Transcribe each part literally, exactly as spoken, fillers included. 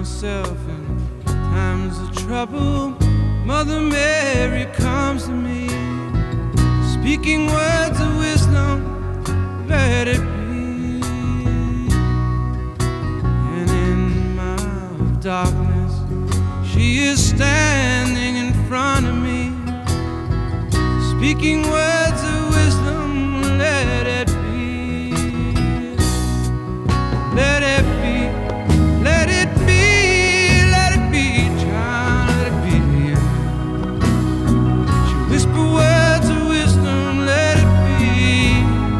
myself in times of trouble, Mother Mary comes to me, speaking words of wisdom, let it be. And in my hour of darkness, she is standing in front of me, speaking words of wisdom, let it be. Let it be, let it be, let it be, child, let it be. She whisper words of wisdom, let it be.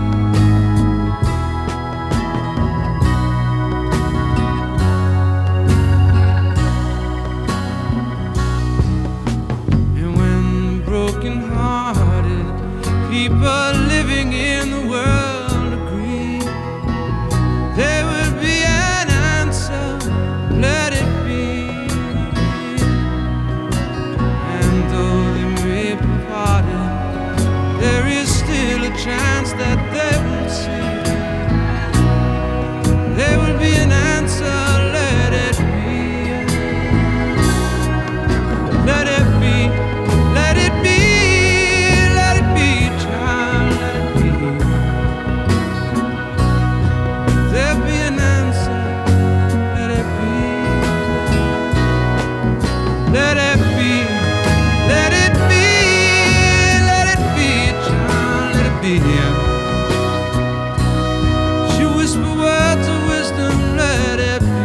And when broken-hearted people living in the world agree, there will be an answer, let it be. And though they may be parted, there is still a chance that they will see. There will be an answer, let it be. Let it be, let it be, let it be, child, let it be. There'll be an answer, let it be. Let it be, let it be, let it be, child, let it be. She whisper words of wisdom, let it be.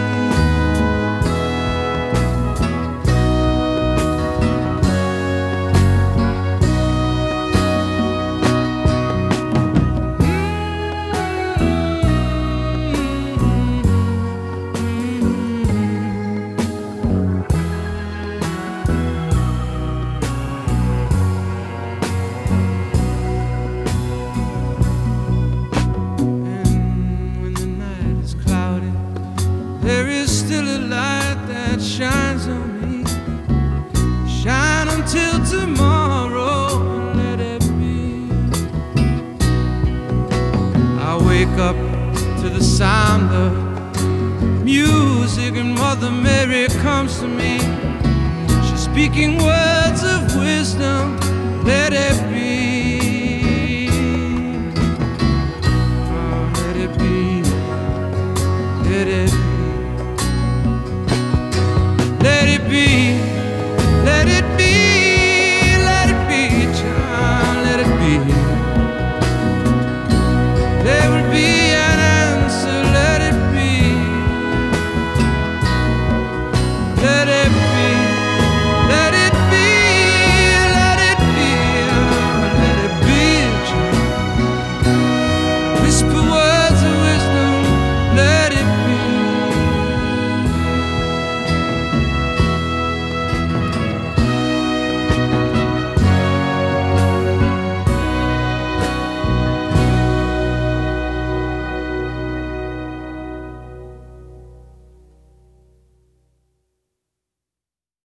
And when the night is cloudy, there is still a light that shines on me. Shine until tomorrow, let it be. I wake up to the sound of music, and Mother Mary comes to me. She's speaking words of wisdom, let it be. Oh, let it be.